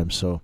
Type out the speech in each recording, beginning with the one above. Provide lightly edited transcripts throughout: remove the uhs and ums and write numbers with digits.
time. So,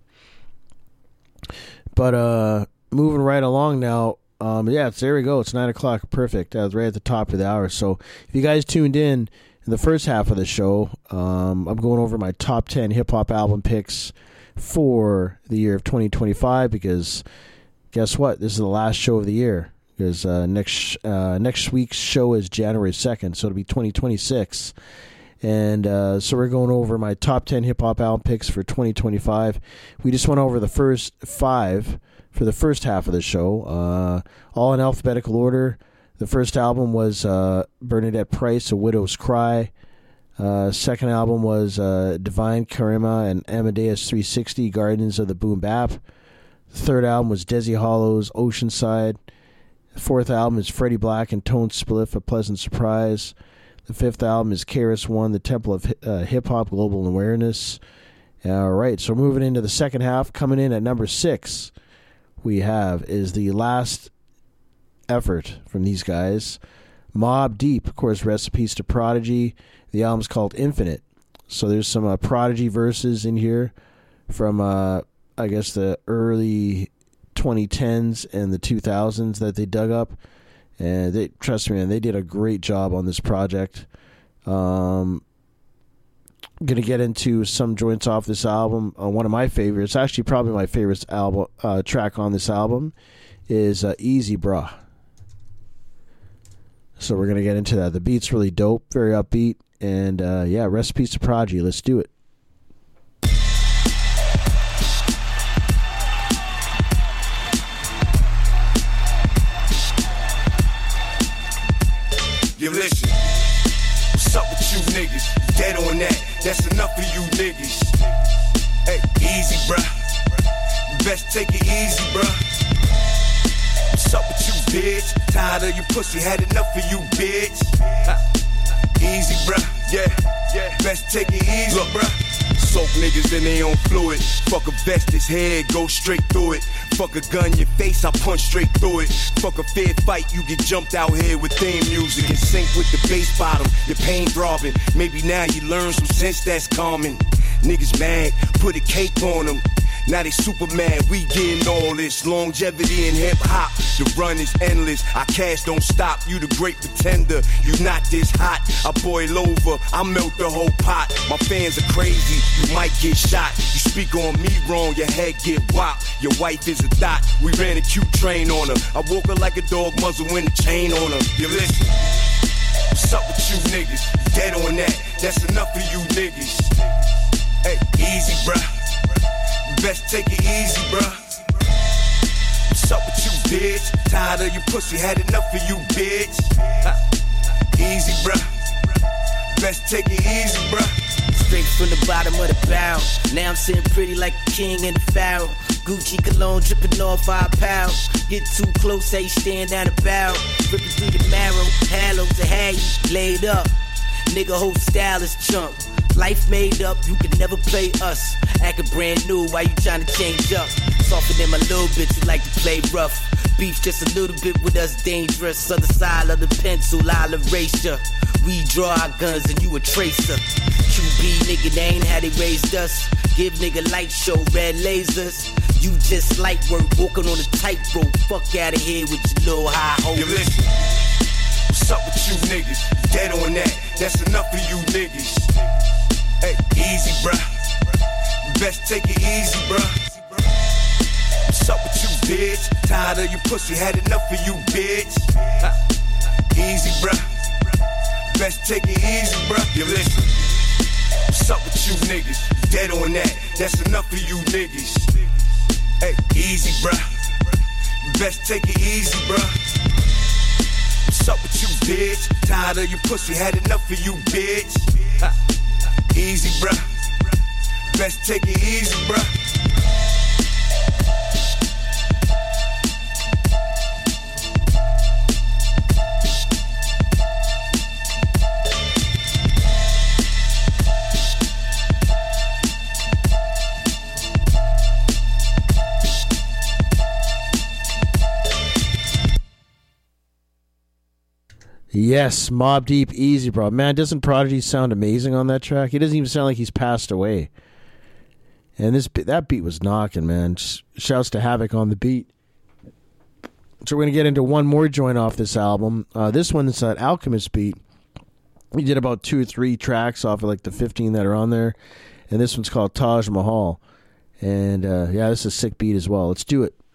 but moving right along now. There we go. It's 9 o'clock. Perfect. Right at the top of the hour. So if you guys tuned in the first half of the show, I'm going over my top 10 hip-hop album picks for the year of 2025 because guess what? This is the last show of the year because next week's show is January 2nd, so it'll be 2026. And so we're going over my top 10 hip-hop album picks for 2025. We just went over the first 5 for the first half of the show, all in alphabetical order. The first album was Bernadette Price, A Widow's Cry. Second album was Divine Karima and Amadeus 360, Guardians of the Boom Bap. The third album was Desi Hollow's Oceanside. The fourth album is Freddie Black and Tone Spliff, A Pleasant Surprise. The fifth album is KRS-One, The Temple of Hip-Hop Global Awareness. All right, so moving into the second half, coming in at number 6, we have is the last effort from these guys, Mobb Deep. Of course, rest in peace to Prodigy. The album's called Infinite. So there's some Prodigy verses in here from, I guess, the early 2010s and the 2000s that they dug up. And trust me, man, they did a great job on this project. Going to get into some joints off this album. One of my favorites, actually probably my favorite album track on this album, is Easy Bruh. So we're going to get into that. The beat's really dope, very upbeat, and rest in peace to Prodigy. Let's do it. You listen, what's up with you niggas? Dead on that, that's enough of you niggas. Hey, easy, bruh. Best take it easy, bruh. What's up with you, bitch? Tired of you pussy, had enough of you, bitch. Easy, bruh. Yeah. Best take it easy, look, bruh. Soak niggas and they on fluid. Fuck a vest, his head, go straight through it. Fuck a gun, your face, I punch straight through it. Fuck a fair fight, you get jumped out here with theme music. In sync with the bass bottom, your pain throbbing. Maybe now you learn some sense that's common. Niggas mad, put a cake on them. Now they super mad, we getting all this longevity in hip hop. The run is endless, our cash don't stop. You the great pretender, you not this hot. I boil over, I melt the whole pot. My fans are crazy, you might get shot. You speak on me wrong, your head get whopped. Your wife is a dot, we ran a cute train on her. I woke her like a dog muzzle with a chain on her. You listen, what's up with you niggas? Dead on that, that's enough of you niggas. Hey, easy bruh. Best take it easy, bruh. What's up with you, bitch? Tired of you pussy, had enough of you, bitch. Easy, bruh. Best take it easy, bruh. Straight from the bottom of the barrel. Now I'm sitting pretty like a king in the pharaoh. Gucci cologne dripping off our pound. Get too close, say you stand down the barrel. Ripping through the marrow, halos to have you laid up. Nigga, whole style is chunk. Life made up, you can never play us. Acting brand new, why you tryna change up? Softer than my little bitch, you like to play rough. Beef just a little bit with us, dangerous. Other side of the pencil, I'll erase ya. We draw our guns and you a tracer. QB nigga, they ain't how they raised us. Give nigga light show, red lasers. You just light work, walking on a tightrope. Fuck out of here with your little high hopes. You listen, what's up with you niggas? Dead on that, that's enough of you niggas. Hey, easy, bruh. Best take it easy, bruh. What's up with you, bitch? Tired of you pussy, had enough of you, bitch. Easy, bruh. Best take it easy, bruh. You listen. What's up with you niggas? Dead on that, that's enough of you niggas. Hey, easy, bruh. Best take it easy, bruh. What's up with you, bitch? Tired of you pussy, had enough of you, bitch. Easy, bruh. Best take it easy, bruh. Yes, Mobb Deep, Easy Bro. Man, doesn't Prodigy sound amazing on that track? He doesn't even sound like he's passed away. And that beat was knocking, man. Shouts to Havoc on the beat. So we're going to get into one more joint off this album. This one is an Alchemist beat. We did about 2 or 3 tracks off of like the 15 that are on there. And this one's called Taj Mahal. And yeah, this is a sick beat as well. Let's do it.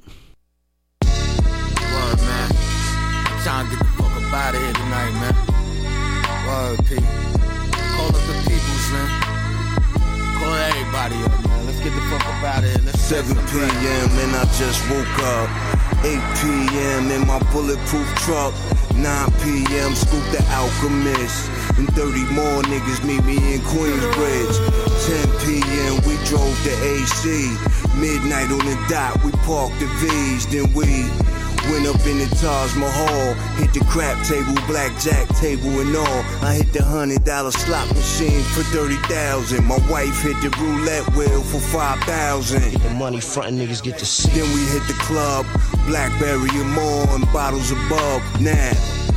Word, man. Trying to get the fuck up out of here tonight, man. Word, P. Call up the peoples, man. Call everybody up, man. Let's get the fuck up out of here. Let's 7 p.m. and I just woke up. 8 p.m. in my bulletproof truck. 9 p.m. scoop the Alchemist. And 30 more niggas meet me in Queensbridge. 10 p.m. we drove to AC. Midnight on the dot, we parked the V's. Then we went up in the Taj Mahal. Hit the crap table, blackjack table and all. I hit the $100 slot machine for 30,000. My wife hit the roulette wheel for 5,000. Get the money frontin' niggas get to see. Then we hit the club, Blackberry and more, and bottles above. Now,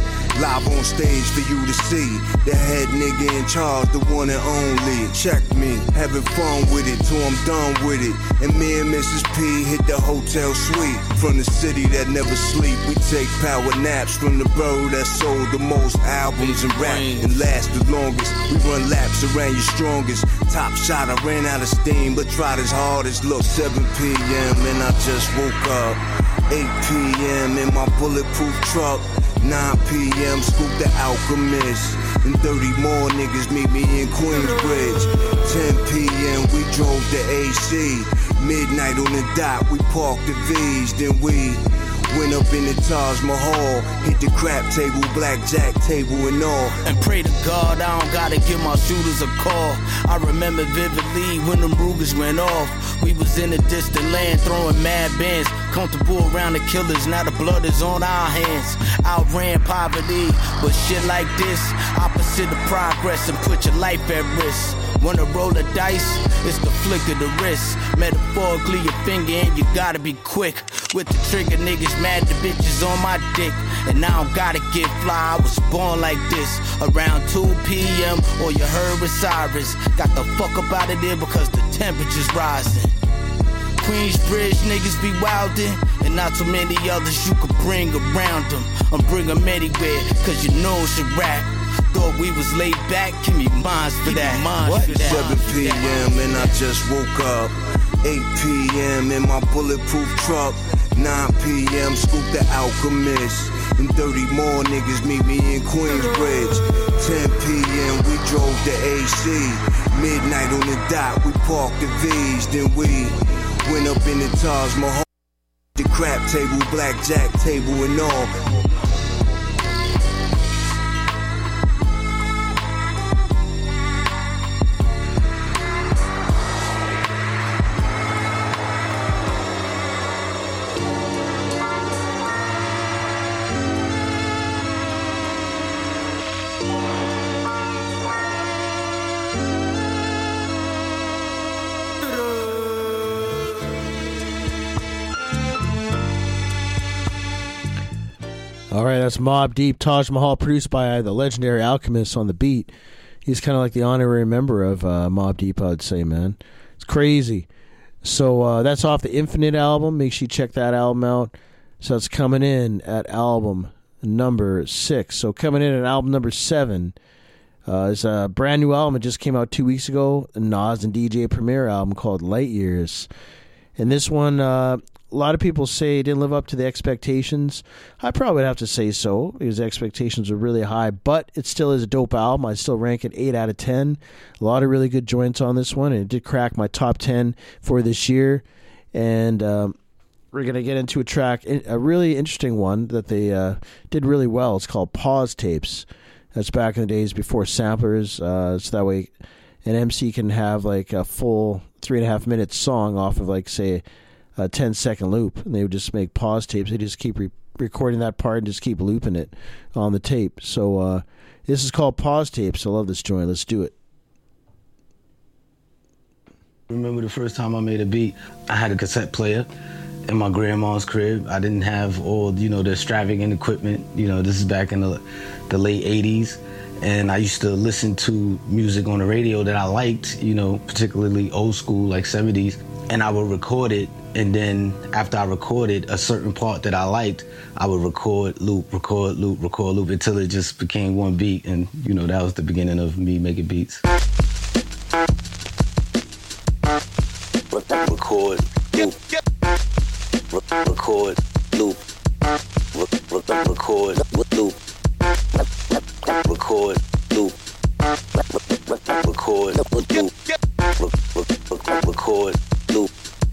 live on stage for you to see. The head nigga in charge, the one and only. Check me, having fun with it till I'm done with it. And me and Mrs. P hit the hotel suite. From the city that never sleep, we take power naps from the borough that sold the most albums and rap and last the longest. We run laps around your strongest. Top shot, I ran out of steam, but tried as hard as look. 7 p.m. and I just woke up. 8 p.m. in my bulletproof truck. 9 p.m. scoop the Alchemist. And 30 more niggas meet me in Queensbridge. 10 p.m. we drove to AC. Midnight on the dot, we parked the V's. Then we went up in the Taj Mahal. Hit the crap table, blackjack table and all. And pray to God I don't gotta give my shooters a call. I remember vividly when them Rugers went off. We was in a distant land throwing mad bands. Comfortable around the killers, now the blood is on our hands. Outran poverty, but shit like this, opposite of progress and put your life at risk. Wanna roll the dice? It's the flick of the wrist. Metaphorically your finger and you gotta be quick. With the trigger niggas mad the bitches on my dick. And I don't gotta get fly, I was born like this. Around 2 p.m. or you heard with sirens. Got the fuck up out of there because the temperature's rising. Queensbridge niggas be wildin', and not too many others you could bring around them. I'm bring them anywhere, cause you know she rap. Thought we was laid back, give me minds for that. What? 7 p.m. and I just woke up. 8 p.m. in my bulletproof truck. 9 p.m. scoop the Alchemist. And 30 more niggas meet me in Queensbridge. 10 p.m. we drove to AC. Midnight on the dot, we parked the V's. Then we went up in the Taj Mahal. The crap table, blackjack table and all. All right, that's Mobb Deep, Taj Mahal, produced by the legendary Alchemist on the beat. He's kind of like the honorary member of Mobb Deep, I would say, man. It's crazy. So that's off the Infinite album. Make sure you check that album out. So it's coming in at album number 6. So coming in at album number 7 is a brand new album. It just came out 2 weeks ago. A Nas and DJ Premier album called Light Years. And this one, a lot of people say it didn't live up to the expectations. I probably would have to say so, because the expectations were really high, but it still is a dope album. I still rank it 8 out of 10. A lot of really good joints on this one, and it did crack my top 10 for this year. And we're going to get into a track, a really interesting one that they did really well. It's called Pause Tapes. That's back in the days before samplers, so that way an MC can have like a full 3.5 minute song off of, like, say, a 10-second loop, and they would just make pause tapes. They just keep recording that part and just keep looping it on the tape. So this is called Pause Tapes. I love this joint. Let's do it. Remember the first time I made a beat, I had a cassette player in my grandma's crib. I didn't have all, the extravagant equipment. This is back in the late 80s. And I used to listen to music on the radio that I liked, you know, particularly old school, like 70s. And I would record it. And then after I recorded a certain part that I liked, I would record, loop, until it just became one beat. And, you know, that was the beginning of me making beats. Record, loop, record, loop, record, loop, record, loop, record, loop, record, loop.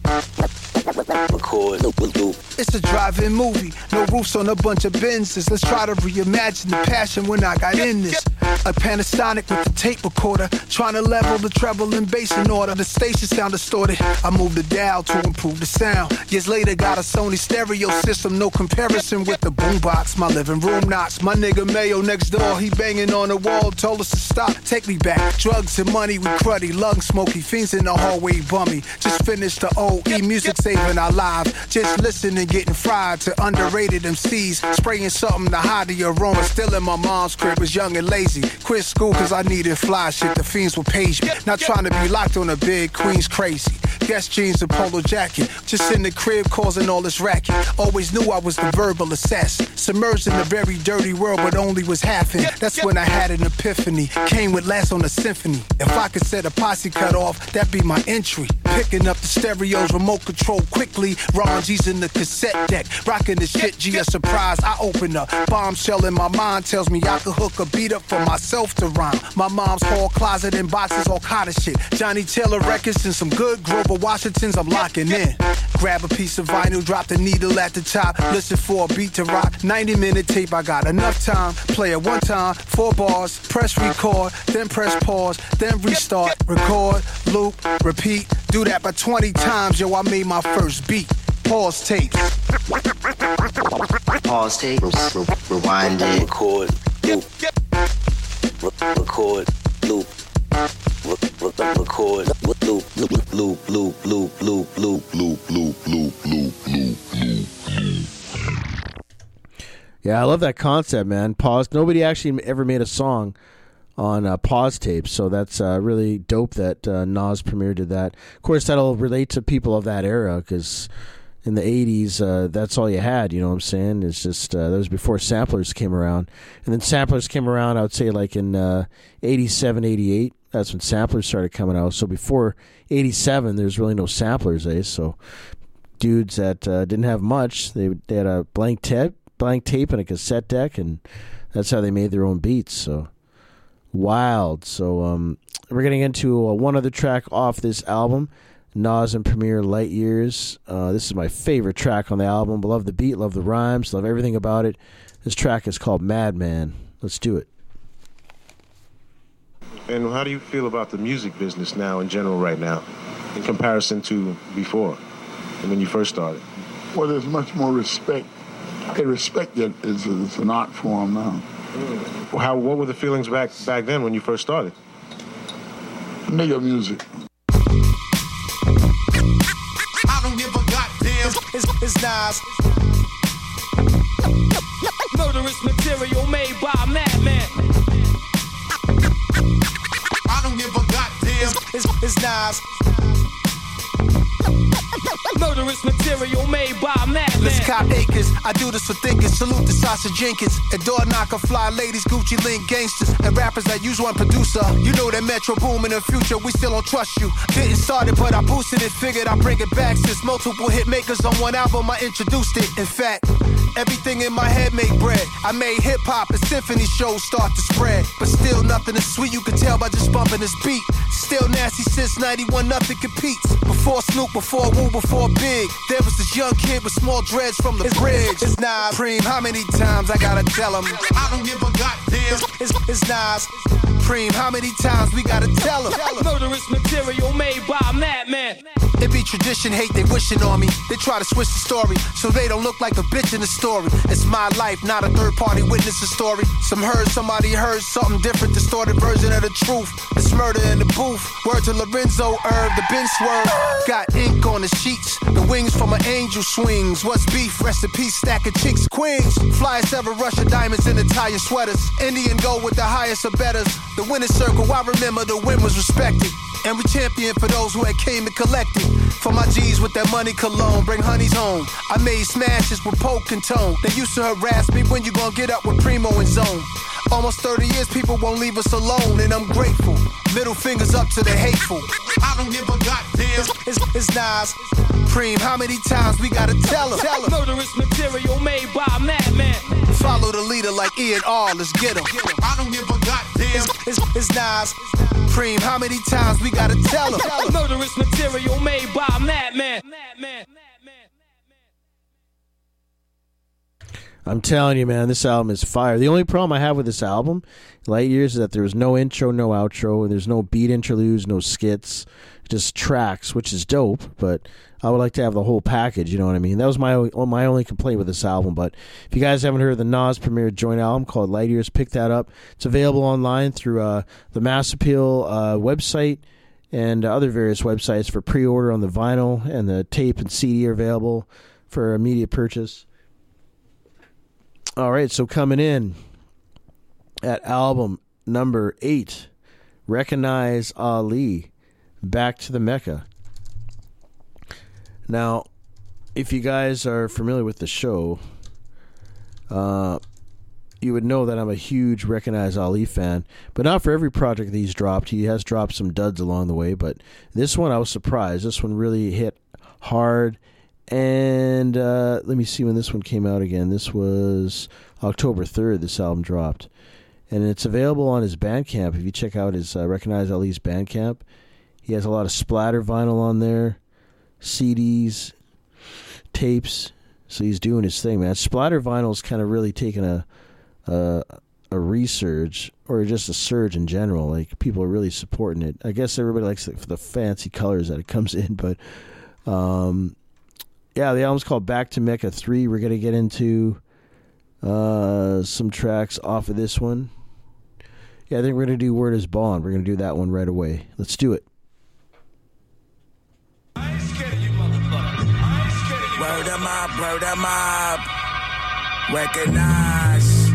It's a drive-in movie, no roofs on a bunch of Benzes. Let's try to reimagine the passion when I got in this. A Panasonic with the tape recorder, trying to level the treble and bass in order. The station sound distorted, I moved the dial to improve the sound. Years later got a Sony stereo system, no comparison with the boombox. My living room knocks, my nigga Mayo next door, he banging on the wall, told us to stop, take me back. Drugs and money with cruddy, lung smoky, fiends in the hallway bummy. Just finished the OE, music saving our lives. Just listening, getting fried to underrated MCs. Spraying something to hide the aroma. Still in my mom's crib, was young and lazy. Quit school cause I needed fly shit, the fiends will page me. Not trying to be locked on a big Queen's crazy. Guess jeans and polo jacket. Just in the crib causing all this racket. Always knew I was the verbal assassin. Submerged in a very dirty world but only was half in. That's when I had an epiphany. Came with last on the symphony. If I could set a posse cut off, that'd be my entry. Picking up the stereos, remote control quickly. Ron G's in the cassette deck. Rocking the shit, G a surprise. I open up. Bombshell in my mind tells me I could hook a beat up for myself to rhyme. My mom's hall closet and boxes, all kind of shit. Johnny Taylor records and some good Grover Washingtons I'm locking in. Grab a piece of vinyl, drop the needle at the top. Listen for a beat to rock. 90-minute tape, I got enough time. Play it one time, 4 bars. Press record, then press pause, then restart. Record, loop, repeat. Do that by 20 times, yo, I made my first beat. Pause tapes. Pause tapes. Rewind it. Record, loop. Record, loop. Record, loop. Yeah, I love that concept, man. Pause. Nobody actually ever made a song on pause tapes, so that's really dope that Nas Premier did that. Of course, that'll relate to people of that era, because in the 80s, that's all you had, you know what I'm saying? It's just, that was before samplers came around. And then samplers came around, I would say, like in 87, 88. That's when samplers started coming out. So before 87, there's really no samplers, eh? So dudes that didn't have much, they had a blank tape and a cassette deck, and that's how they made their own beats. So wild. So we're getting into one other track off this album, Nas and Premier, Light Years. This is my favorite track on the album. Love the beat, love the rhymes, love everything about it. This track is called Madman. Let's do it. And how do you feel about the music business now in general right now in comparison to before and when you first started? Well, there's much more respect. They respect it as an art form now. What were the feelings back then when you first started? Nigga music. I don't give a goddamn. It's Nas. Murderous material made by a madman. I don't give a goddamn. It's Nas. Murderous material made by a madman. Let's cop acres. I do this for thinkers. Salute to Sasha Jenkins. And door knocker, fly ladies, Gucci link gangsters, and rappers that use one producer. You know that Metro boom in the future. We still don't trust you. Didn't start it, but I boosted it. Figured I'd bring it back. Since multiple hit makers on one album, I introduced it. In fact, everything in my head made bread. I made hip hop and symphony shows start to spread. But still nothing is sweet. You can tell by just bumping this beat. Still nasty since 91. Nothing competes. Before Snoop, before Wu, before Big, there was this young kid with small dreads from the bridge. It's Nas. Preem, how many times I gotta tell him? I don't give a goddamn. It's Nas. Preem, how many times we gotta tell them? Murderous material made by a madman. It be tradition, hate, they wishing on me. They try to switch the story, so they don't look like a bitch in the story. It's my life, not a third-party witness's story. Somebody heard something different, distorted version of the truth. It's murder in the booth. Word to Lorenzo Irv, the Ben Swerve. Got ink on the sheets, the wings from an angel swings. What's beef? Rest in peace, stack of cheeks, queens. Flyest ever, Russia diamonds in Italian sweaters. Indian gold with the highest of betters. The winner's circle, I remember the win was respected. And we champion for those who had came and collected. For my G's with that money cologne, bring honeys home. I made smashes with Poke and Tone. They used to harass me, when you gon' get up with Primo and Zone. Almost 30 years, people won't leave us alone, and I'm grateful. Middle fingers up to the hateful. I don't give a goddamn. It's Nas. Preem, how many times we gotta tell them? Murderous material made by a madman. Follow the leader like E and R, let's get him. I don't give a goddamn. It's Nas. Preem, how many times we gotta tell them? Murderous material made by a madman. I'm telling you, man, this album is fire. The only problem I have with this album, Light Years, is that there was no intro, no outro. There's no beat interludes, no skits, just tracks, which is dope. But I would like to have the whole package, you know what I mean? That was my only complaint with this album. But if you guys haven't heard the Nas premiere joint album called Light Years, pick that up. It's available online through the Mass Appeal website and other various websites for pre-order on the vinyl, and the tape and CD are available for immediate purchase. All right, so coming in at album number 8, Recognize Ali, Back to the Mecca. Now, if you guys are familiar with the show, you would know that I'm a huge Recognize Ali fan, but not for every project that he's dropped. He has dropped some duds along the way, but this one I was surprised. This one really hit hard. And let me see when this one came out again. This was October 3rd, this album dropped. And it's available on his Bandcamp. If you check out his Recognize Ali's Bandcamp, he has a lot of splatter vinyl on there, CDs, tapes. So he's doing his thing, man. Splatter vinyl's kind of really taken a resurge, or just a surge in general. Like, people are really supporting it. I guess everybody likes the fancy colors that it comes in, but yeah, the album's called Back to Mecca 3. We're going to get into some tracks off of this one. Yeah, I think we're going to do Word is Bond. We're going to do that one right away. Let's do it. Word of mob. Recognize.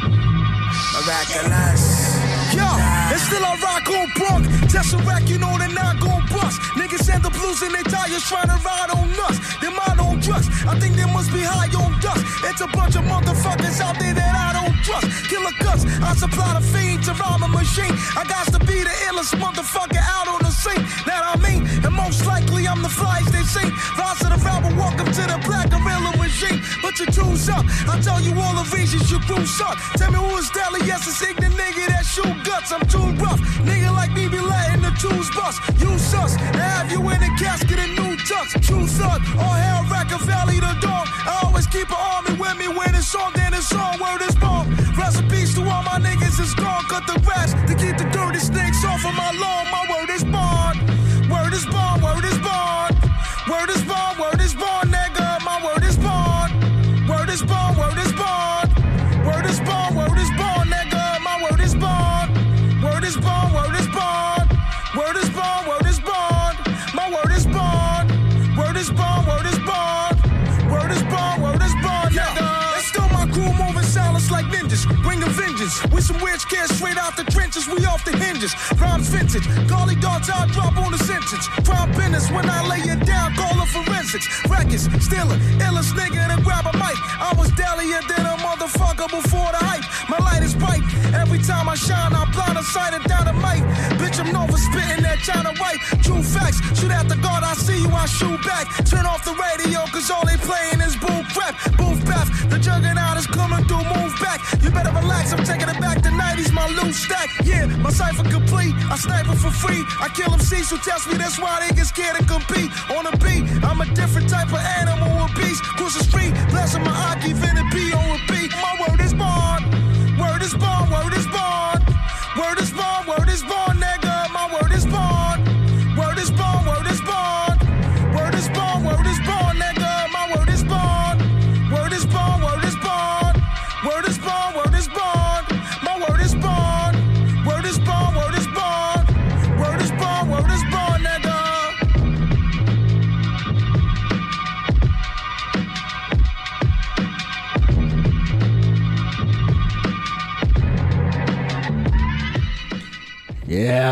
Miraculous. Yo, and still I rock on Bronx. Tesseract, you know they're not gon' bust. Niggas end up losing their tires trying to ride on us. They're mind on drugs. I think they must be high on dust. It's a bunch of motherfuckers out there that I don't trust. Killer guts, I supply the fiend to rhyme a machine. I got to be the illest motherfucker out on the scene. That I mean, and most likely I'm the flyest they see. Rise to the rapper, welcome to the black gorilla regime. But you choose up, I tell you all the reasons you grew up. Tell me who is Deli, yes, it's ignorant nigga that shoot guts. I'm too rough, nigga like me be letting the tools bust. You sus, and have you in a casket in new tux. True thug, all hell Rockefeller the dog. I always keep an army with me when it's on, then it's on. Word is born. Recipes to all my niggas is gone. Cut the rats to keep the dirty snakes off of my lawn. My word is born. Word is born, word is born. Word is born, word is born, nigga. My word is born. Word is born, word is born. Word is born, word is born, nigga. My word is born. Word is born, word is born. Word is born, word is born. My word is born. Word is born, word is born. Word is born, word is born, nigga. It's still my crew moving silence like ninjas. Bring a vengeance. With some weird scares straight out the trenches. We off the hinges. Rhymes vintage. Golly dogs, I drop on the sentence. Prime business when I lay it down. Call it forensics. Records, stealer, illest nigga to grab a mic. I was deadlier than a motherfucker before the hype. My light is bright. Every time I shine, I blind a sight of dynamite. Bitch, I'm known for spitting that China white. True facts. Shoot at the guard, I see you, I shoot back. Turn off the radio, cause all they playing is bull crap. Booth bath, the juggernaut is coming through, move back. You better relax, I'm taking it back to 90s, my loose stack. Yeah, my cipher complete, I snipe it for free. I kill them C's who test me, that's why they get scared to compete. On the beat, I'm a different type of animal, a beast. Cross the street, blessing my Aki, Venom B on repeat. My word is born. Word is born, word is born. Word is born,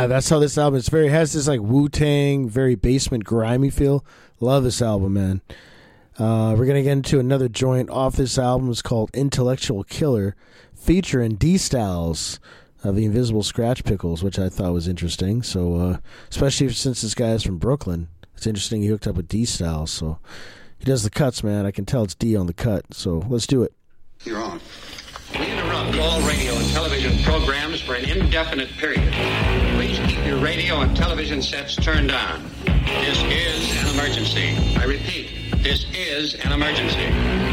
Yeah, that's how this album is. Very has this like Wu-Tang, very basement grimy feel. Love this album, man. We're gonna get into another joint off this album. It's called Intellectual Killer, featuring D-Styles of the Invisible Scratch Pickles, which I thought was interesting. So, especially since this guy is from Brooklyn, it's interesting he hooked up with D-Styles. So he does the cuts, man. I can tell it's D on the cut. So let's do it. You're on. We interrupt all radio and television programs for an indefinite period. Please keep your radio and television sets turned on. This is an emergency. I repeat, this is an emergency.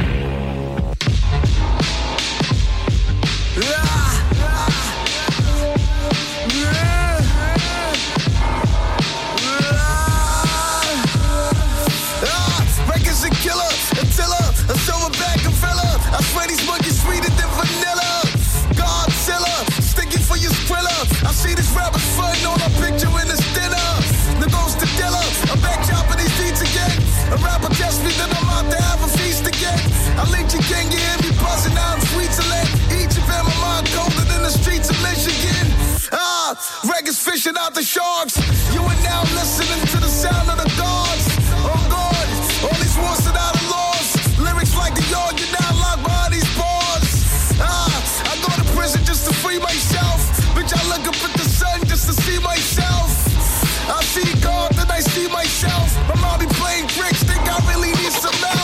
Records a killer, a tiller, a silverback gorilla. I swear these monkeys sweeter than vanilla. Godzilla, sticky for your thriller. I see these rappers frontin' on a picture in this dinner. The ghost of Dilla, I'm back chopping these beats again. A rapper test me, then I'm out to have a feast again. I link your gang, you hear me buzzing out in Switzerland. Each of them, my mind colder than the streets of Michigan. Records fishing out the sharks. You are now listening to the sound of the gods. Oh God, all these wars without a laws. Lyrics like the yard, you're now locked behind these bars. I go to prison just to free myself. Bitch, I look up at the sun just to see myself. I see God, then I see myself. My mom be playing tricks, think I really need some help.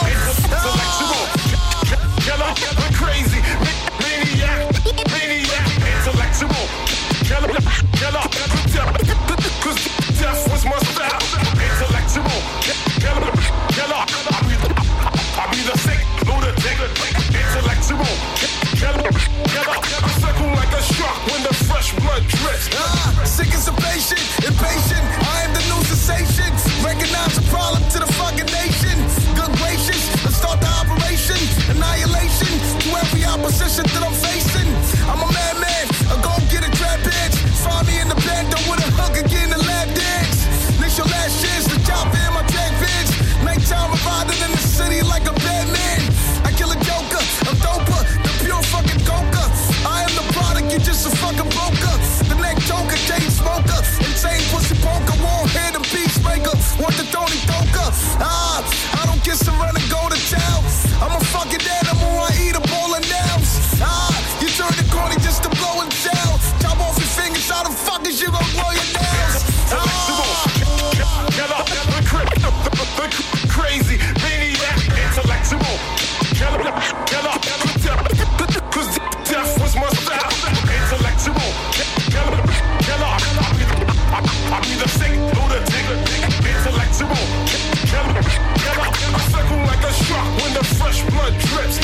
Killer, I'm crazy, maniac, intellectual, killer, cause death was my style. Intellectual, killer, I be the sick lunatic. Intellectual, killer, I circle like a shark when the fresh blood drips. Sick as a patient, impatient, I am the new sensation. Recognize the problem to the fucking nation. Good gracious, let's start the operation. Annihilation to every opposition that I'm facing. I'm a madman, a go-getter trap bitch. Find me in the bando with a hook again, the lab dance. This your last chance to chop in my tag bitch. Nighttime riding in the city like a Batman. I kill a joker, I'm doper, the pure fucking coca. I am the product, you just a fucking broker. The neck joker, chain smoker, insane pussy poker, won't hit a peacemaker. Want the Tony Toker? I don't kiss and run and go to town. I'm a fucking animal, I eat a bowl of nails. You turn the corny just to blow and tell. Chop off your fingers, how the fuck is you gonna blow your nails? Crazy, maniac, intellectual, killer, cause death was my style. Intellectual, killer, I be the sick lunatic. Intellectual, killer, I circle like a shark when the fresh blood drips.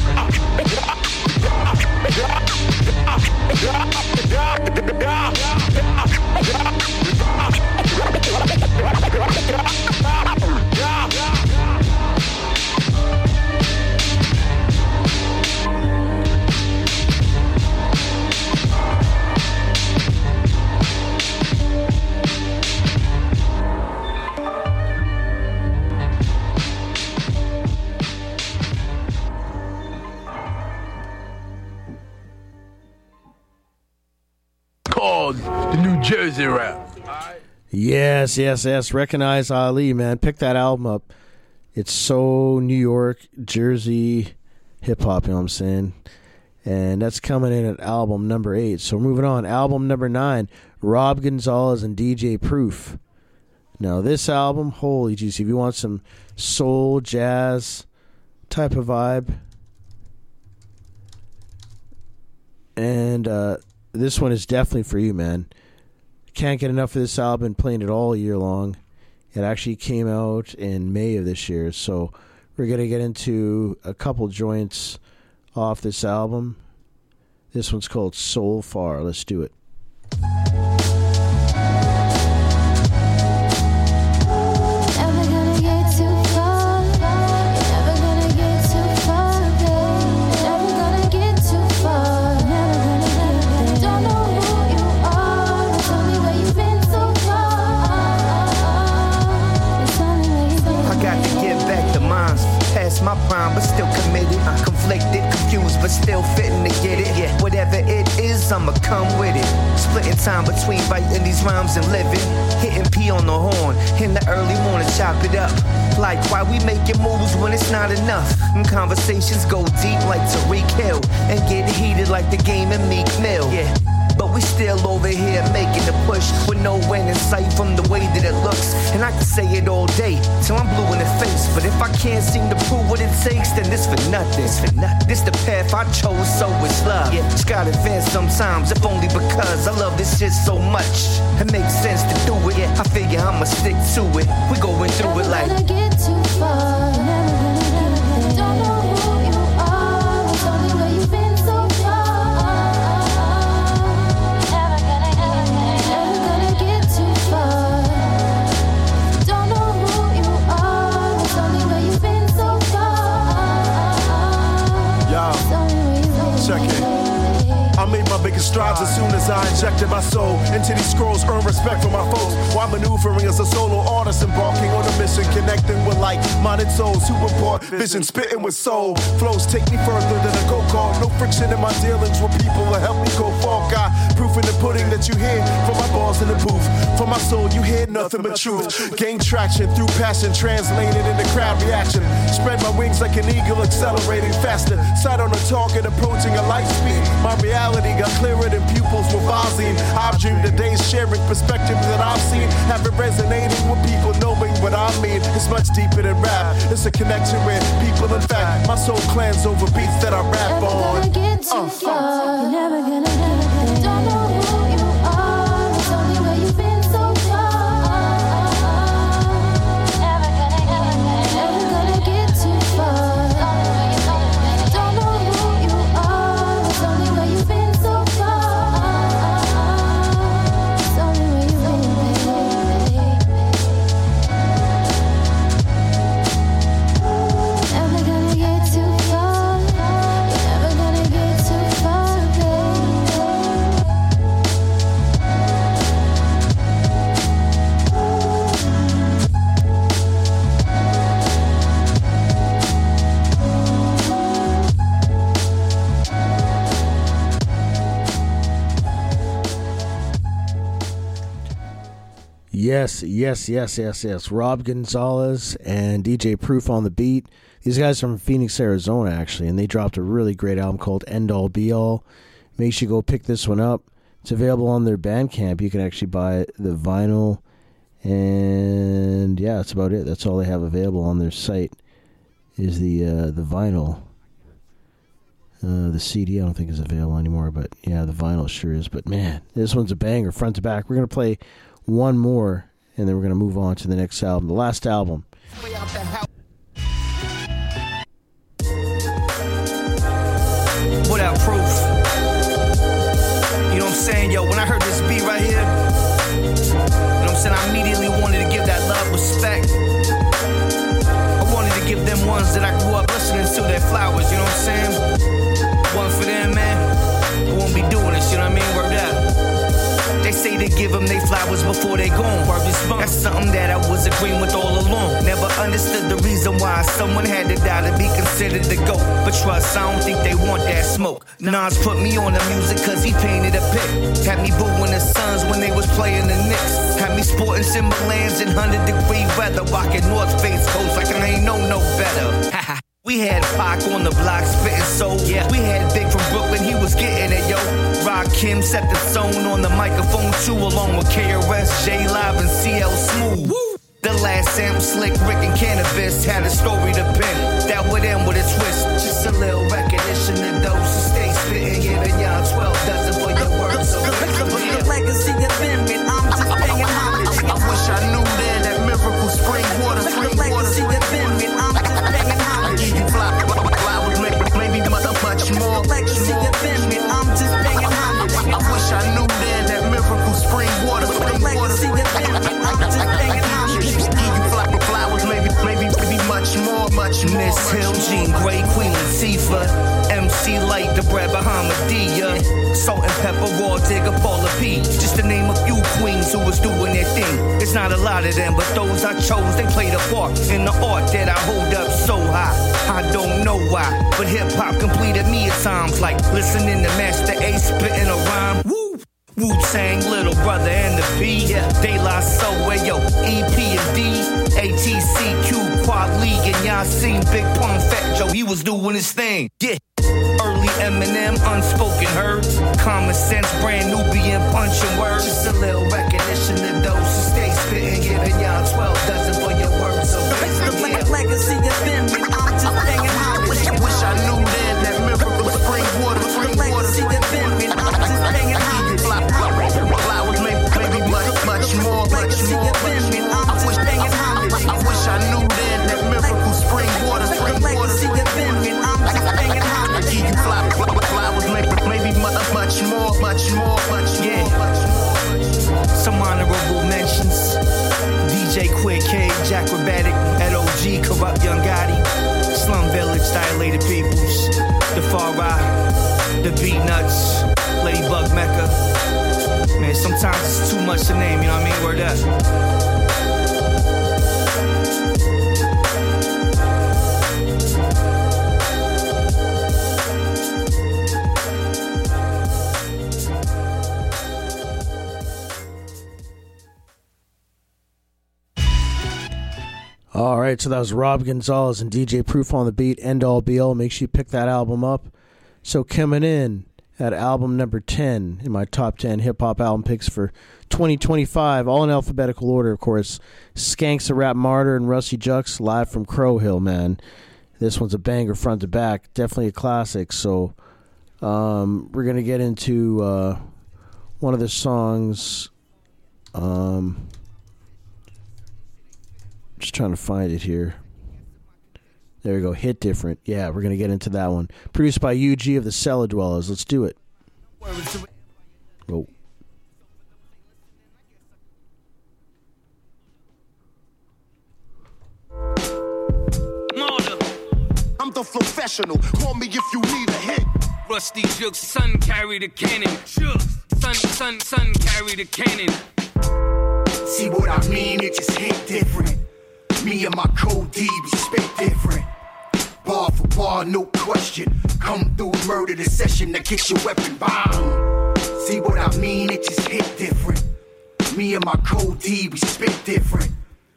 Called the New Jersey rap. Yes. Recognize Ali, man. Pick that album up. It's so New York, Jersey hip hop, you know what I'm saying? And that's coming in at album number 8. So moving on, album number 9, Rob Gonzalez and DJ Proof. Now this album, holy jeez, if you want some soul, jazz type of vibe, and this one is definitely for you, man. Can't get enough of this album, playing it all year long. It actually came out in May of this year, so we're going to get into a couple joints off this album. This one's called Soul Far. Let's do it. past my prime, but still committed. Conflicted, confused, but still fitting to get it. Yeah, whatever it is, I'ma come with it. Splitting time between writing these rhymes and living. Hitting P on the horn in the early morning, chop it up. Like, why we making moves when it's not enough? And conversations go deep like Tariq Hill and get heated like the game in Meek Mill. Yeah. But we still over here making the push with no end in sight from the way that it looks. And I can say it all day till I'm blue in the face. But if I can't seem to prove what it takes, then this for nothing. This the path I chose, so it's love. Yeah, just gotta advance sometimes, if only because I love this shit so much. It makes sense to do it. Yeah, I figure I'ma stick to it. We going through it like. Never gonna get too far. Never gonna get there. Don't know who you are. It's only where you've been so far. Never gonna get too far. Don't know who you are. It's only where you've been so far. Yo, check it. I made my biggest strides as soon as I injected my soul into these scrolls, earn respect from my folks, while maneuvering as a solo artist, embarking on a mission, connecting with like-minded souls who impart vision, spitting with soul. Flows take me further than a go-kart, no friction in my dealings with people that help me go far. Got proof in the pudding that you hear from my bars in the booth. From my soul, you hear nothing but truth. Gain traction through passion, translated into crowd reaction. Spread my wings like an eagle, accelerating faster. Sight on a target, approaching a light speed. My reality got clearer than pupils with Visine. I've dreamed of days sharing perspectives that I've seen, have it resonating with people knowing what I mean. It's much deeper than rap. It's a connection with people. In fact, my soul clans over beats that I rap on. Never gonna get too far. You're never gonna get there. Don't know who you are. It's only where you've been so far. Never gonna get too far. Don't know who you are. It's only where you've been so far. It's only where you've been, Never gonna get too far. You're never gonna get too far, Yes. Rob Gonzalez and DJ Proof on the beat. These guys are from Phoenix, Arizona, actually, and they dropped a really great album called End All Be All. Make sure you go pick this one up. It's available on their Bandcamp. You can actually buy the vinyl, and yeah, that's about it. That's all they have available on their site is the vinyl. The CD I don't think is available anymore, but yeah, the vinyl sure is. But man, this one's a banger, front to back. We're going to play one more, and then we're going to move on to the next album, the last album. Without proof. You know what I'm saying? Yo, when I heard this beat right here, you know what I'm saying? I immediately wanted to give that love, respect. I wanted to give them ones that I grew up listening to, their flowers, you know what I'm saying? One for them, man. I won't be doing this, you know what I mean? Word up. They say to give them they flowers before they gone. Word is bump. That's something that I was agreeing with all along. Never understood the reason why someone had to die to be considered the GOAT. But trust, I don't think they want that smoke. Nas put me on the music cause he painted a pic. Had me booing the Suns when they was playing the Knicks. Had me sporting Timberlands in 100-degree weather. Rocking North Face coats like I ain't know no better. We had Pac on the block spitting soul. Yeah. We had Big from Brooklyn, he was getting it, yo. Rakim set the tone on the microphone too, along with KRS, J-Live, and CL Smooth. Woo. The last Sam Slick, Rick, and Cannabis had a story to pin that would end with a twist. Just a little recognition of those who stay spitting, giving y'all 12 dozen for your work. So the legacy of them, and I'm just paying homage. I wish I knew then that miracle spring water, the legacy of them, and I'm just paying homage. Give you flowers, maybe much more. The legacy of them, and I'm just paying homage. I wish I knew then that miracle spring water, the legacy of them, and I'm just paying homage. Give you flowers, maybe much more. Miss Hill, Jean Grey, Queen Latifah, MC Light, the bread Bahamadia, Salt and Pepper, Raw Digger, Paula P. Just to name a few queens who was doing their thing. It's not a lot of them, but those I chose, they played a part in the art that I hold up so high. I don't know why, but hip-hop completed me at times, like listening to Master A spitting a rhyme. Woo! Wu-Tang, Little Brother and the B, De La Soul, yo, EP and D, ATCQ, Quad League, and y'all seen Big Pun Fat Joe, he was doing his thing, yeah. Early Eminem, unspoken heard, common sense, brand Nubian punching words. Just a little recognition of those who stay spitting, giving y'all 12 dozen for your words. So the legacy has been, I'm just hanging out. Wish I knew then that miracle spring water, the legacy has been, I'm just hanging out. Flowers maybe much more. I wish I knew then that miracle spring water. I give you flowers maybe much more. Yeah. Some honorable mentions: DJ Quick K, Jacrobatic, LOG, Corrupt Young Gotti, Slum Village, Dilated Peoples, The Far Eye, The Beat Nuts, Ladybug Mecca. Man, sometimes it's too much to name, you know what I mean? Word up. All right, so that was Rob Gonzalez and DJ Proof on the beat, End All Be All. Make sure you pick that album up. So coming in at album number 10 in my top 10 hip-hop album picks for 2025, all in alphabetical order, of course. Skanks the Rap Martyr and Rusty Jux, live from Crow Hill, man. This one's a banger front to back. Definitely a classic. So we're going to get into one of the songs. Just trying to find it here. There we go. Hit Different. Yeah, we're going to get into that one. Produced by UG of the Cellar Dwellers. Let's do it. Oh. I'm the professional. Call me if you need a hit. Rusty Jux, son carry the cannon. Son carry the cannon. See what I mean? It just hit different. Me and my code D, we spit different. Bar for bar, no question. Come through, murder the session that gets your weapon bound. See what I mean? It just hit different. Me and my code D, we spit different.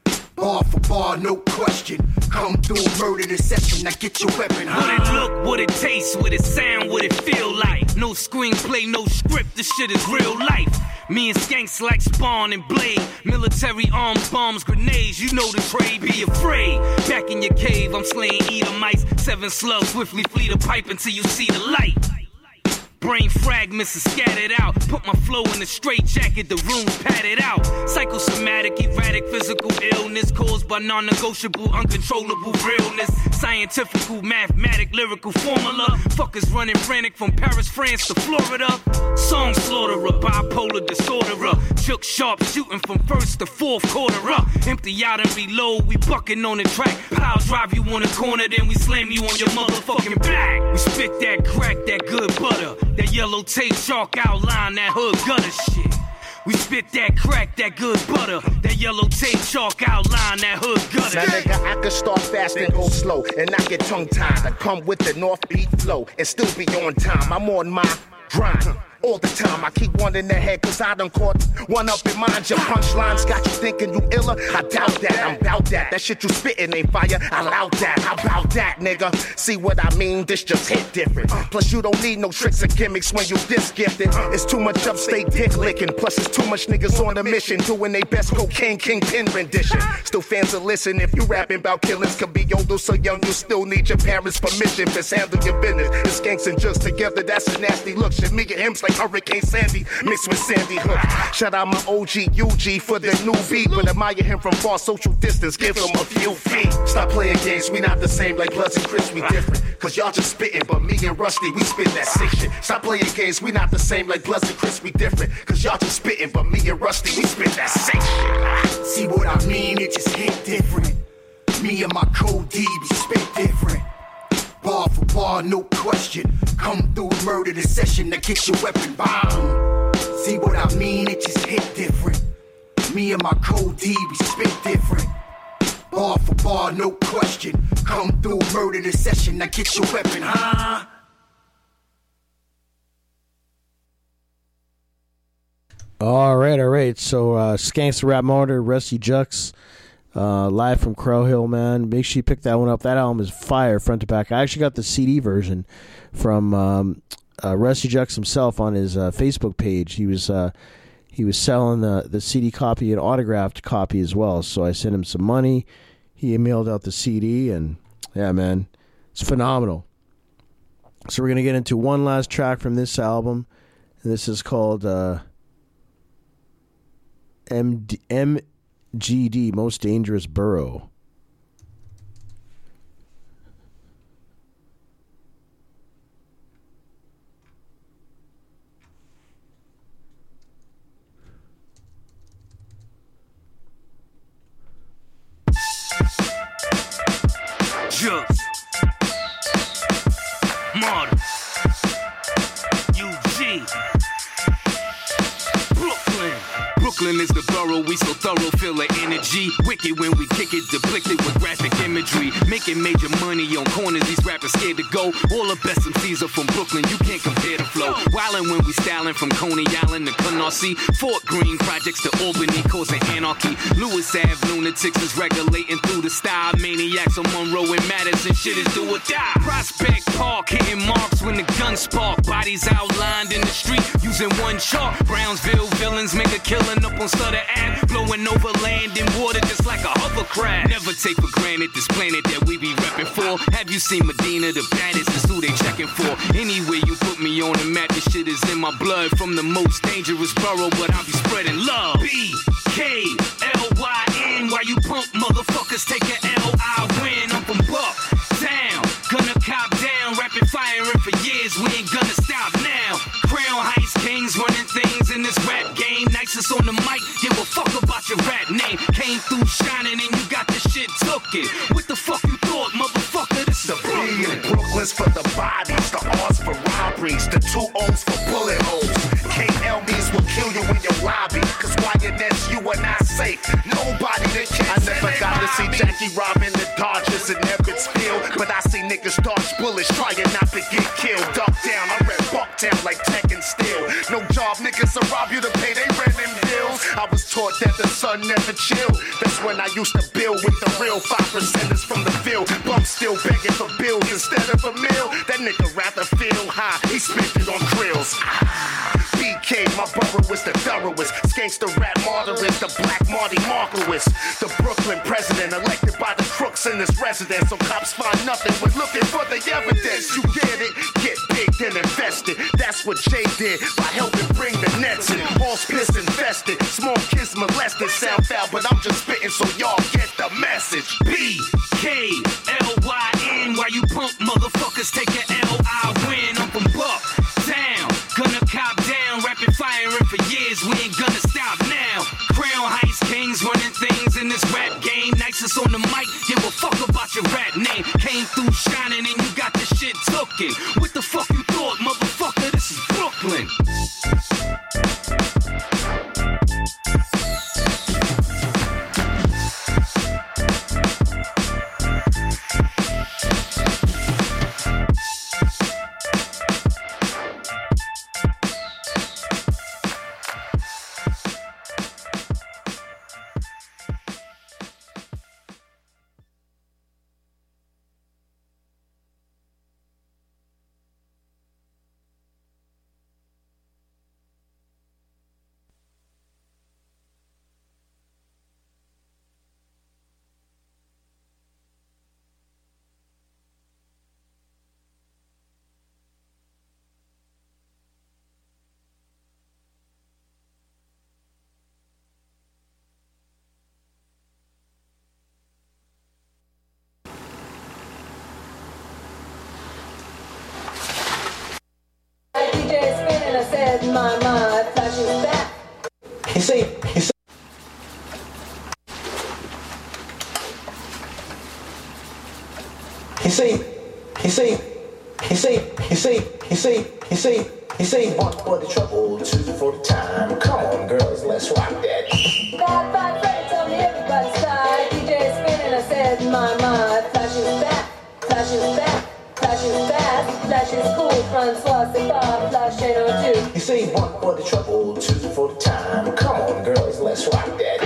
Bar for bar, no question. Come through, murder the session that get your weapon What it look, what it taste, what it sound, what it feel like. No screenplay, no script, this shit is real life. Me and Skanks like Spawn and Blade. Military arms, bombs, grenades. You know the trade, be afraid. Back in your cave, I'm slaying Edomites. 7 slugs, swiftly flee the pipe until you see the light. Brain fragments are scattered out. Put my flow in a straight jacket, the room's padded out. Psychosomatic, erratic, physical illness caused by non-negotiable, uncontrollable realness. Scientifical, mathematic, lyrical formula. Fuckers running frantic from Paris, France to Florida. Song slaughterer, bipolar disorderer. Chook sharp shooting from first to fourth quarter up. Empty out and reload, we bucking on the track. Pile drive you on the corner, then we slam you on your motherfucking back. We spit that crack, that good butter. That yellow tape chalk outline, that hood gutter shit. We spit that crack, that good butter. That yellow tape chalk outline, that hood gutter. Now nigga, I could start fast and go slow and not get tongue-tied. I come with the North Beat flow and still be on time. I'm on my grind. All the time, I keep one in the head cause I done caught one up in mind. Your punchlines got you thinking you iller. I doubt that, I'm bout that. That shit you spittin' ain't fire, I loud that. How about that, nigga? See what I mean? This just hit different. Plus you don't need no tricks or gimmicks when you this gifted. It's too much upstate dick licking. Plus it's too much niggas on a mission doing they best cocaine kingpin rendition. Still fans will listen if you rapping about killings. Could be older so young you still need your parents' permission. Just handle your business. It's Skanks and Jux together, that's a nasty look. Shit, me and him's like Hurricane Sandy mixed with Sandy Hook. Shout out my OG UG for the new beat, but admire him from far social distance. Give him a few feet. Stop playing games, we not the same like Bloods and Crips, we different. Cause y'all just spitting, but me and Rusty, we spit that sick shit. Stop playing games, we not the same like Bloods and Crips, we different. Cause y'all just spitting, but me and Rusty, we spit that sick shit. See what I mean? It just hit different. Me and my code D, we spit different. Bar for bar, no question. Come through, murder the session that gets your weapon bound. See what I mean? It just hit different. Me and my code D, we spit different. Bar for bar, no question. Come through, murder the session. Now get your weapon, huh? All right. So, Skanks the Rap Martyr, Rusty Jux, live from Crow Hill, man. Make sure you pick that one up. That album is fire, front to back. I actually got the CD version from Rusty Jux himself on his Facebook page. He was selling the CD copy and autographed copy as well. So I sent him some money. He mailed out the CD, and yeah, man, it's phenomenal. So we're gonna get into one last track from this album, and this is called MGD, Most Dangerous Borough. Just Martyr UG Brooklyn is the borough, we so thorough, feel the energy. Wicked when we kick it, depicted with graphic imagery. Making major money on corners, these rappers scared to go. All the best MCs are from Brooklyn, you can't compare the flow. Wildin' when we stylin' from Coney Island to Canarsie. Fort Greene projects to Albany, causing anarchy. Lewis Ave lunatics is regulating through the style. Maniacs on Monroe and Madison, shit is do or die. Prospect Park, hitting marks when the guns spark. Bodies outlined in the street, using one chalk. Brownsville villains make a killing up on Sutter Ave, blowing over land and water just like a hovercraft. Never take for granted this planet that we be repping for. Have you seen Medina? The baddest is who they checking for. Anyway, you put me on the map, this shit is in my blood. From the most dangerous borough, but I'll be spreading love. BKLYN, while you punk motherfuckers take an L, I win. I'm from Buck Town, gonna cop down, rapid firing for years, we ain't gonna stop now. Crown Heights Kings running things in this rap game. Nicest on the mic, give a fuck about your rap name. Came through shining and you got the shit tookin'. What the fuck you thought, motherfucker? This is the B in Brooklyn's for the bodies, the R's for robberies, the 2 O's for bullet holes. KLBs will kill you in your lobby, cause YNS you are not safe. Nobody that can. I never got to see Jackie robbing the Dodgers in Evansville, but I see niggas dodge bullets trying not to get killed. Duck down, I rep Bucktown like Tech and Steel. No job, niggas will rob you to pay they rent and bills. I was taught that the sun never chill. That's when I used to build with the real 5%ers from the field. Bum still begging for bills instead of a meal. That nigga rather feel high, he spent it on grills. BK, my borough is the thoroughest. Skanks the Rap Martyr is the Black Marty Markowitz. The Brooklyn president elected by the crooks in this residence. So cops find nothing but looking for the evidence. You get it? Get big then invest it. That's what Jay did by helping bring the nets in. Horse piss infested, small kids molested. Sound foul, but I'm just spitting so y'all get the message. BKLYN, while you punk motherfuckers take an L, I win. I'm from Buck Town, gonna cop down, rapid firing for years, we ain't gonna stop now. Crown Heights Kings running things in this rap game. Nicest on the mic, give a fuck about your rap name. Came through shining and you got the shit tookin'. What the fuck you thought, motherfucker? This is Brooklyn. My flash is back. He say. One for the trouble, 2 for the time. Come on, girls, let's rock that. Bad Freddy told me everybody's tired. DJ is spinning, I flash is cool. Francois, c'est pas flash ain't no two. You say 1 for the trouble, 2 for the time. Come on, girls, let's rock that.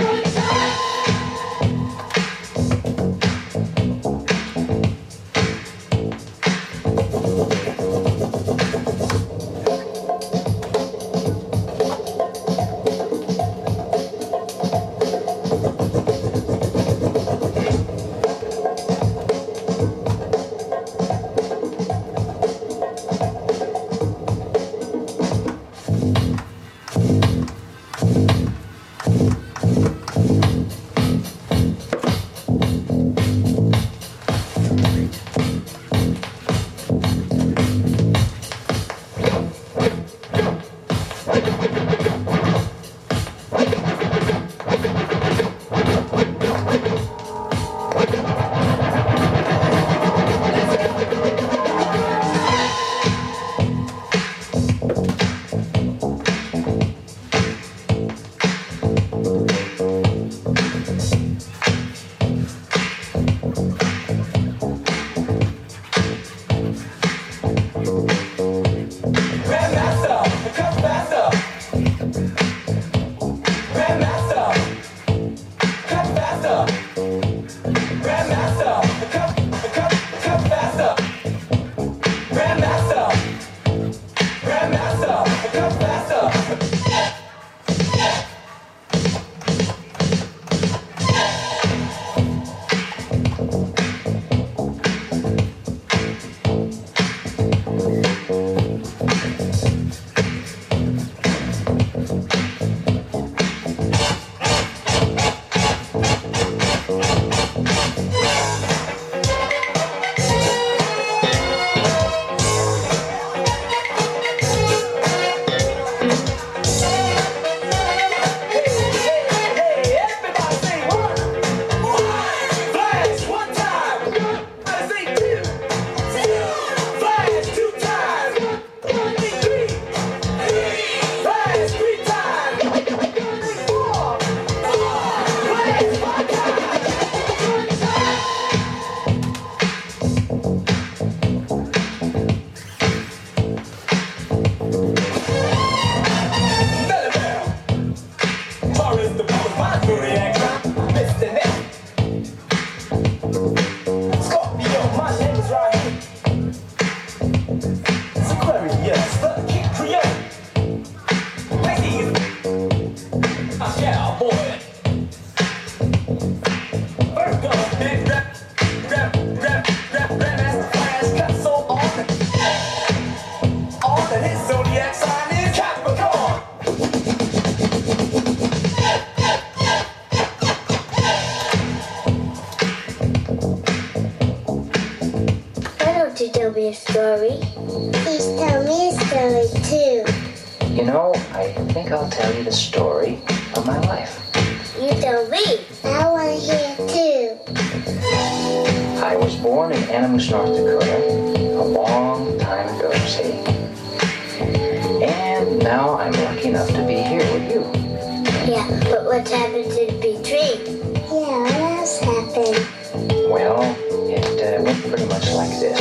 Tell me a story. Please tell me a story too. You know, I think I'll tell you the story of my life. You tell me. I want to hear too. I was born in Animus, North Dakota, a long time ago, see? And now I'm lucky enough to be here with you. Yeah, but what happened to the big tree? Yeah, what else happened? Well, it went pretty much like this.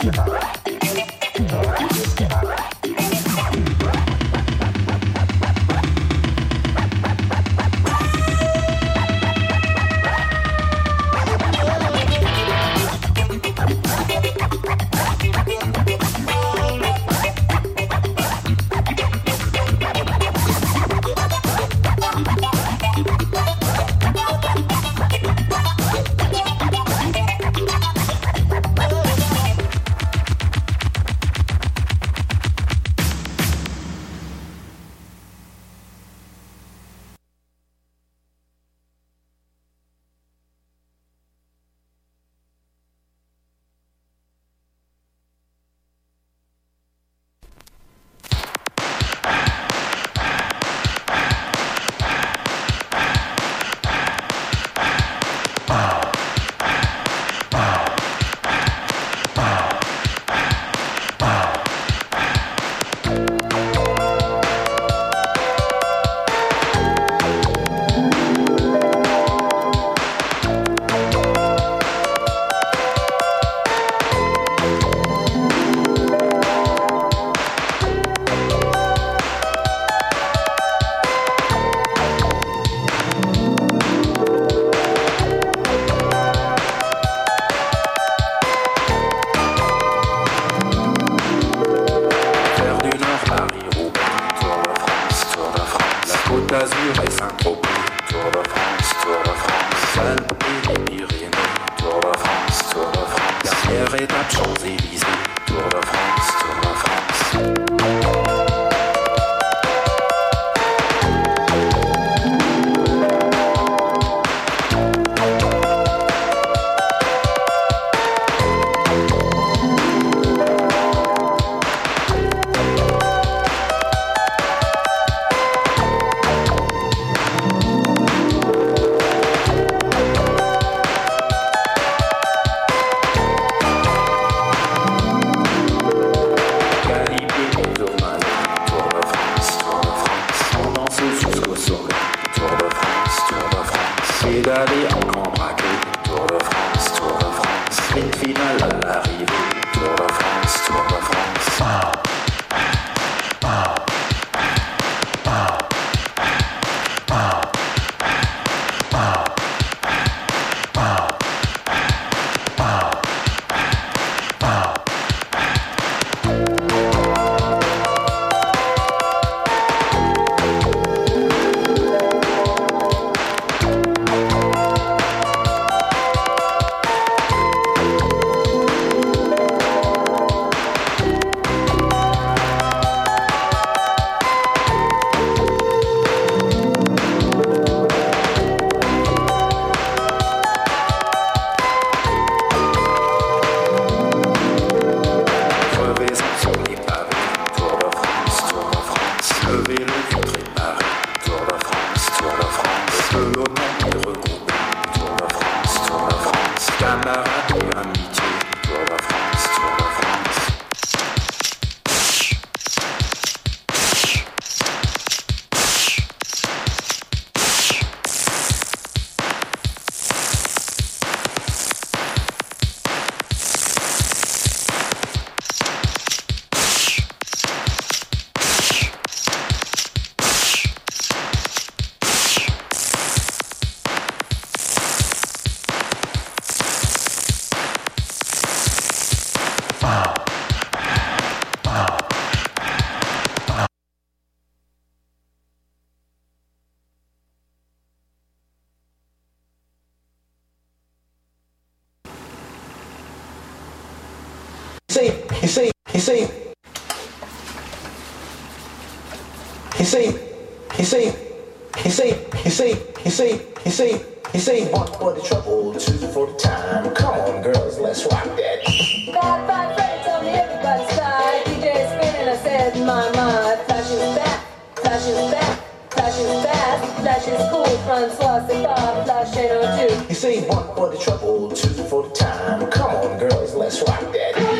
He say one for the trouble, two for the time. Come on, girls, let's rock that. Bad Bad Freddy told me everybody's tired. DJ spinning, I said, my, flash is back, flash is back, flash is fast, flash is cool, Francois, c'est pas, flash ain't no two. He say one for the trouble, two for the time. Come on, girls, let's rock that.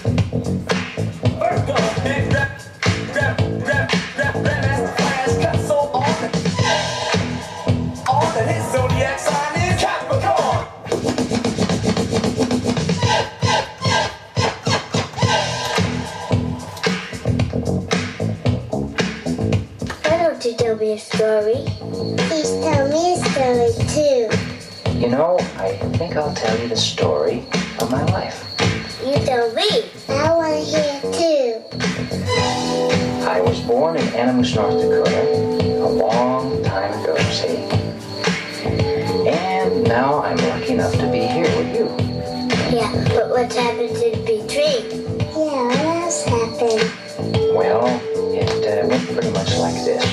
First go, next rap, that's the flash cut so on. All that his zodiac sign is Capricorn. Why don't you tell me a story? Please tell me a story too. You know, I think I'll tell you the story of my life. You tell me. I want to hear too. I was born in Animus, North Dakota, a long time ago, see? And now I'm lucky enough to be here with you. Yeah, but what's happened to the big tree? Yeah, what else happened? Well, it went pretty much like this.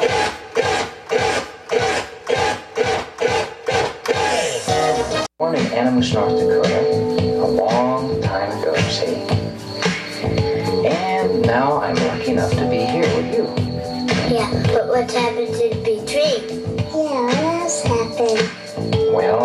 Born in Animus, North Dakota, a long time ago, see? And now I'm lucky enough to be here with you. Yeah, but what's happened to the big tree? Yeah, what else happened? Well,